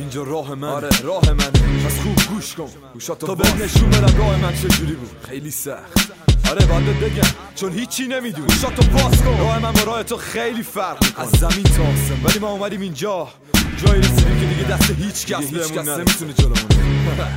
اینجا راه من، آره راه منه، پس خوب گوش کن، گوشاتو تا به نشون بدم راه من چجوری بود. خیلی سخت، آره باید بگم چون هیچی نمیدونی. گوشاتو باز کن، راه من با راه تو خیلی فرق میکنه، از زمین تا آسمون. ولی ما اومدیم اینجا جایی رسیدیم که دیگه دست هیچ کس نمیتونه جلومون.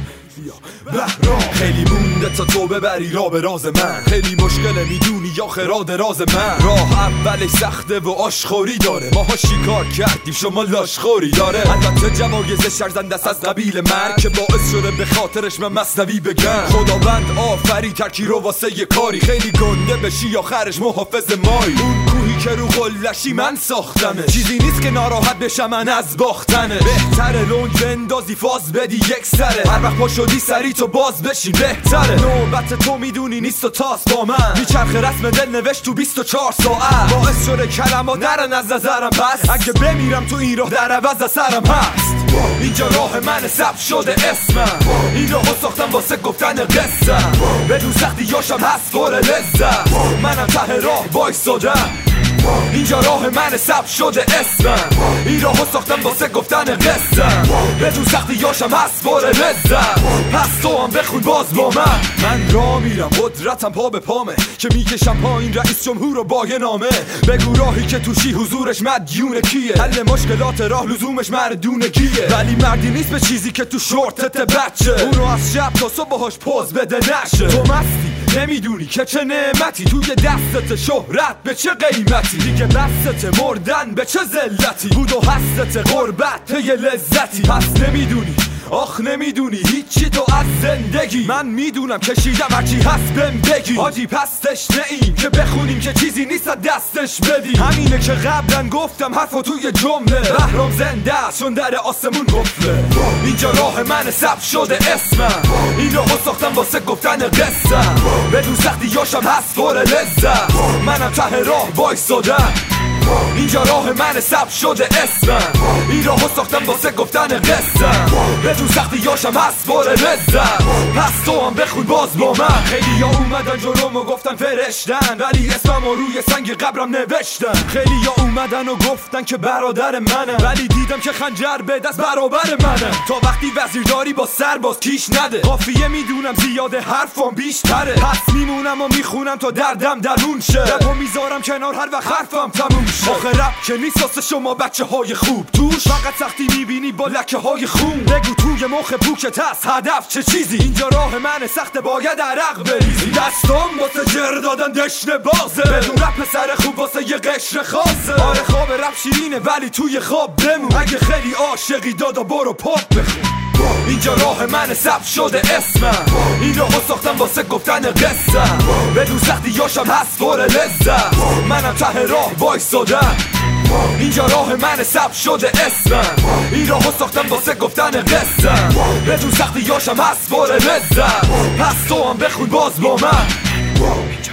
خیلی مونده تا تو ببری راه به راز من، خیلی مشکله میدونی یا خراد راز من. راه اولش سخته و آشخوری داره، ماها شکار کردیم شما لاشخوری داره. البته جوایز شرزنده است از قبیل من که باعث شده به خاطرش من مثنوی بگم. خداوند آفری ترکی رو واسه یه کاری، خیلی گنده بشی آخرش محافظ مایی. اون کوهی که رو قلشی من ساختمه، چیزی نیست که ناراحت بشم من از باختنه. بهتره لونج بندازی فاز بدی یک سره، هر وقت پا شدی سری تو باز بشین بهتره. نوبت تو میدونی نیست و تاس با من، میچرخ رسم دل نوشت تو 24 ساعت. باعث شده کلمات درن از نظرم، پس اگه بمیرم تو این راه در عوض سرم هست. اینجا راه من ثبت شده اسمم، این راهو ساختم واسه گفتن قصم. بدون سختیاشم هست پر لذت، منم ته راه وایسادم. اینجا راه من ثبت شده اسمم، این راهو ساختم واسه گفتن قصم. بدون سختیاشم هست پر لذت، پس تو هم بخون باز با من راه میرم قدرتم پا به پامه، که میکشم پایین رئیس جمهور و با نامه. بگو راهی که توشی حضورش مدیون کیه، حل مشکلات راه لزومش مردونگیه. ولی مردی نیست به چیزی که تو شورتت بچه، اونو از شب تا صبح باهاش پوز بده نشه. تو مستی نمیدونی که چه نعمتی توی دستت، شهرت به چه قیمتی، دیگه بستت مردن به چه ذلتی، بود و هستت غربت یه لذتی. پس نمیدونی آخ نمیدونی هیچی تو از زندگی، من میدونم کشیدم هرچی هست بهم بگی. حاجی پس تشنه‌ایم که بخونیم که چیزی نیست دستش بدی. همینه که قبلا گفتم حرفو توی جمله، بهرام زنده است چون در آسمون قفله. اینجا راه من ثبت شده اسمم، این راهو ساختم واسه گفتن قصم. بدون سختیاشم هست پر لذت، منم ته راه وایسادم. اینجا راه من ثبت شده اسمم، این راهو ساختم واسه گفتن قصم. بدون سختیاشم هست پر لذت، پس تو هم بخون باز با من. خیلیا اومدن جلوم و گفتن فرشتن، ولی اسممو روی سنگ قبرم نوشتن. خیلیا اومدن و گفتن که برادر منم، ولی دیدم که خنجر به دست برابر منم. تا وقتی وزیرداری با سرباز کیش نده، قافیه میدونم زیاده حرفم بیشتره. پس میمونم و میخونم تا دردم درمون شه، رپو میذارم کنار هر وقت حرفم تموم شه. آخه رپ که نیست واسه شما بچه های خوب، توش فقط سختی میبینی با لکه های خون. بگو توی مخ پوکت هست هدف چه چیزی، اینجا راه من سخته باید عرق بریزی. دستام واسه جر دادن دشنه بازه، بدون رپ سر خوب واسه یه قشر خاصه. آره خواب رپ شیرینه ولی توی خواب بمون، اگه خیلی عاشقی دادا برو پاپ بخون. اینجا راه من ثبت شده اسمم، این راهو ساختم واسه گفتن قصم. بدون سختیاشم هست پر لذت، منم ته راه وایسادم. اینجا راه من ثبت شده اسمم، این راهو ساختم واسه گفتن قصم. بدون سختیاشم هست پر لذت، پس تو هم بخون باز با من.